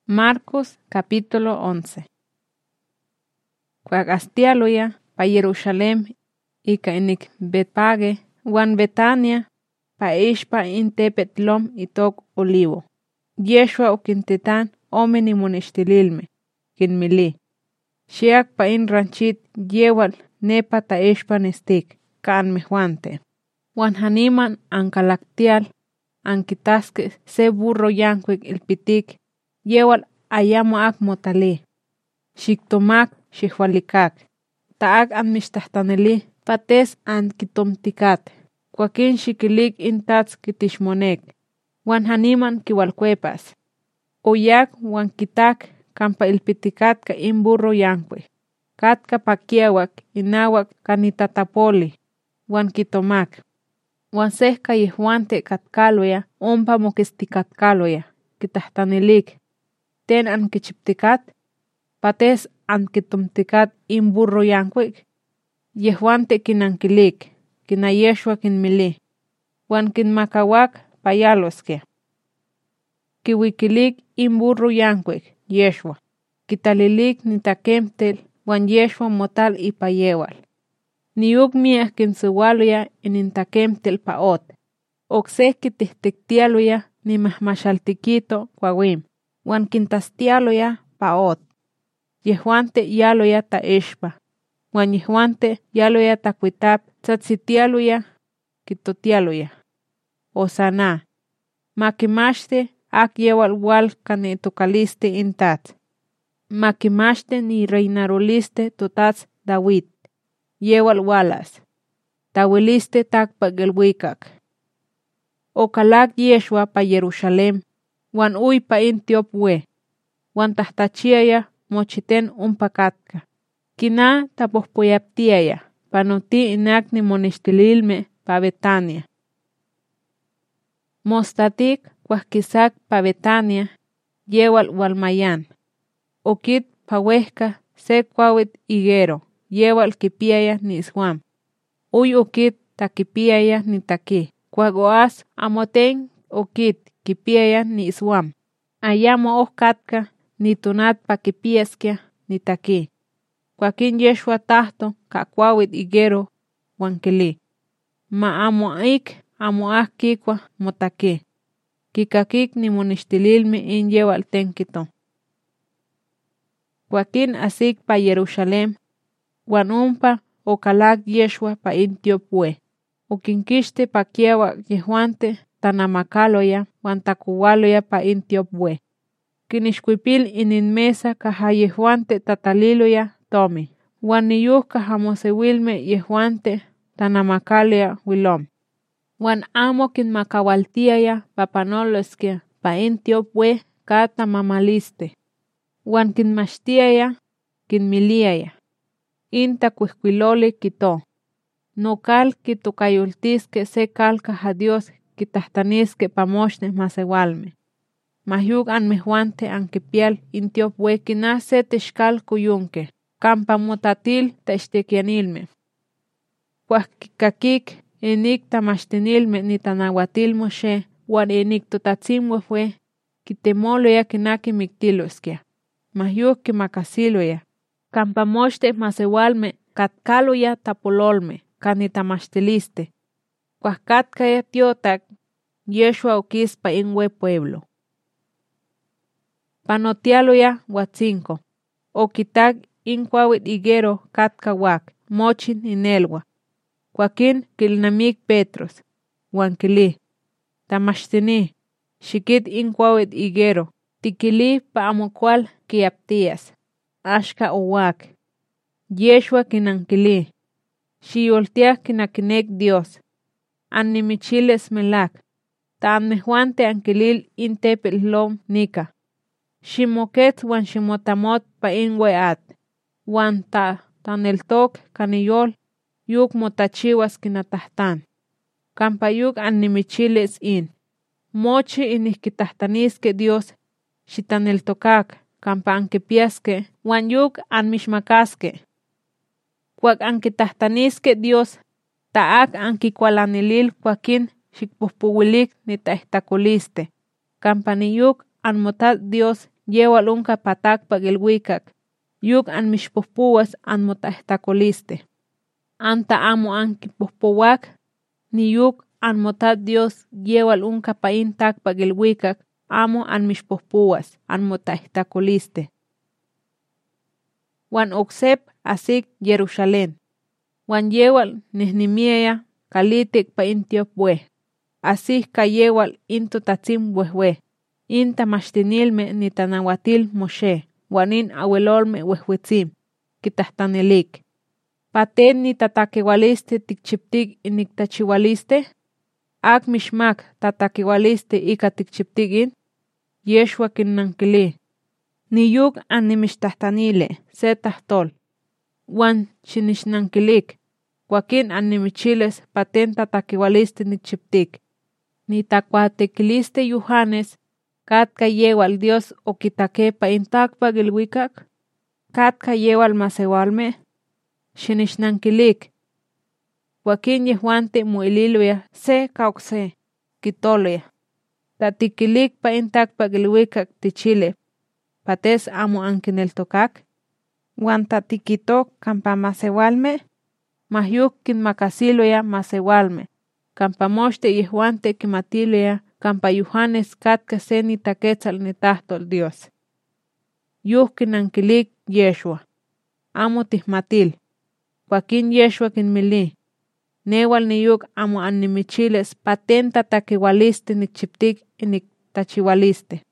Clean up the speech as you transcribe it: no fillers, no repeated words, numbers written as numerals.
Marcos capítulo 11. Cuacastialoya pa Jerusalem ika inik Betpage wan Betania pa ixpa intepet lom itok Olivo. Yeshua okintitan ome nimonextililme, kinmili. Xiak pa in ranchit yewal nepa ta ixpa nestik, kaan mehuante. Wan haniman ankalaktial, ankitaske se burro yankwik ilpitik, yewal ayamo ak motali. Xiktomak xihwalikak. Taak anmixtahtanili pates ankitomtikat. Kuakin xikilik intats kitixmonek. Wan haniman kiwalkuepas. Oyak wan kitak kampa ilpitikat ka in burro yankwik. Katka pakiawak inawak kanitatapoli. Wan kitomak. Wan sehka yehuante katkaloya ompa mokistikatkaloya. Kitahtanilik. Ten ankichiptikat. Pates ankitomtikat in burro yankwik. Yehuante kinankilik. Kina Yeshua kinmili. Wan kinmakawak payaloskia. Kiwikilik in burro yankwik Yeshua. Kitalilik nitakemtel wan Yeshua motal ipayewal. Niuk miak kinsuwaloya inintakemtel paot. Oksek kitihtiktialoya nimahmashaltikito kwawim. Wan kintastialoya paot. Yehuante yaloya ta ixpa. Wan yehuante yaloya ta kuitap tzatzitialoya kitotialoya. Osana. Makimaste ak yewal wal kanitokaliste intat. Makimaste ni reinaroliste totats David. Yewal walas. Tawiliste takpa gelwikak. Okalak Yeshua pa Jerusalem. Wan uy pa intiop we. Wan tahtachiaya mochiten umpakatka. Kina tapohpoyaptiaya. Panuti inak ni monextililme pa Betania. Mostatik kuahkisak pa Betania. Yewal walmayan. Okit pa wehka se kuawit higuero. Yewal kipiaya ni iswam. Uy okit takipiaya ni taki. Kuagoas amoten okit kipiaya ni iswam. Ayamo ohkatka ni tunat pa kipiaskia ni taki. Kuakin Yeshua tahto ka kuawit higuero wankili. Ma amo ak kikwa motaki. Kikakik ni monextililme in yewal tenkito. Kuakin asik pa Jerusalem. Wan umpa okalak Yeshua pa intiop we. Okinkiste pa kiewa yehuante tanamakaloya wan takuwaloya pa intiop we. Kinixkuipil ininmesa kaha yehuante tataliloya tomi. Wan niyuh kaha mosewilme yehuante tanamakaloya wilom. Wan amo kinmakawaltiaya papanoloskia pa intiop we kata mamaliste. Wan kinmaxtiaya, kinmiliaya. Inta kuihkuiloli kito. Nokal kitokayoltiske se kal kaha Dios kitahtaniske pa moxne masewalme. Mahyuk anmehuante ankipial intiop we kina se tixkal kuyunke. Kampa motatil taixtekianilme. Kuahkikakik inik tamaxtinilme ni tanawatil Moshe wan inik totatzinwehwe kitemoloya kinaki miktiloskia. Mahyuk kimakasiloya. Kampa moxte masewalme katkaloya tapololme kanitamaxtiliste. Kuahkatkaya tiotak Yeshua okispa inwe pueblo. Panotialoya watzinko. Okitak inkuawit higuero katka wak mochin inelwa. Kuakin kilnamik Petros. Wan kili. Tamaxtini. Xikit inkuawit higuero. Tikili pa amokual kiaptias. Ashka owak. Yeshua kinankili. Xiyoltiak kinakinek Dios. Annimichiles melak. Ta anmehuante ankilil intepel lom nika. Ximoket wan ximotamot pa inweat. Wan taneltok kaniyol. Yuk motachiwas kinatahtan. Kampa yuk annimichiles in. Mochi inihkitahtaniske Dios. Xitaneltokak. Kampa ankipiaske. Wan yuk anmixmakaske. Kuak ankitahtaniske Dios. Taak ankikualanilil kuakin xikpuhpuwilik nitaehtakoliste. Kampa niyuk anmotat Dios yewal unka patakpak ilwikak, yuk anmixpohpouas anmotahtacoliste. Anta amo ankipohpouac, ni yuk anmotat Dios yewal unka pa intakpak ilwikak, amo anmixpohpouas anmotahtacoliste. Wan oksep asik Jerusalén. Wan yewal nihnimieya kalitik pa intiop we. Asik ka yewal into tatsim wehwe. Inta mashtinilme ni tanawatil Moshe. Wanin awelolme wehwetzim. Kitahtanelik. Paten ni tatakiwaliste tikchiptik iniktachiwaliste. Ak mishmak tatakiwaliste ika tikchiptikin. Yeshua kinnankili. Ni yuk animishtahtanile se tahtol. Wan chinishnankilic, Joaquín animichiles paten tatakiwaliste nikchiptik. Ni tacuatequiliste Yohanes, katka yewal Dios okitakepa intakpak ilwikak, katka yewal masewalme, chinishnankilic. Joaquín yehuante muililuya se kaukse, kitoloya. Tatikilic pa intakpak ilwikak tichile, pates amo ankineltokak. Wan tatikitok kampa masewalme, mahyuk kinmakasiloya masewalme, kampa mochte yehuante kimatiloya kampa Yohanes katka se nitaketzal nitahtol Dios. Yuk kinankilik Yeshua, amo tihmatil. Joaquín Yeshua kinmili, newal niyuk amo animichiles paten tatakiwaliste nikchiptik iniktachiwaliste.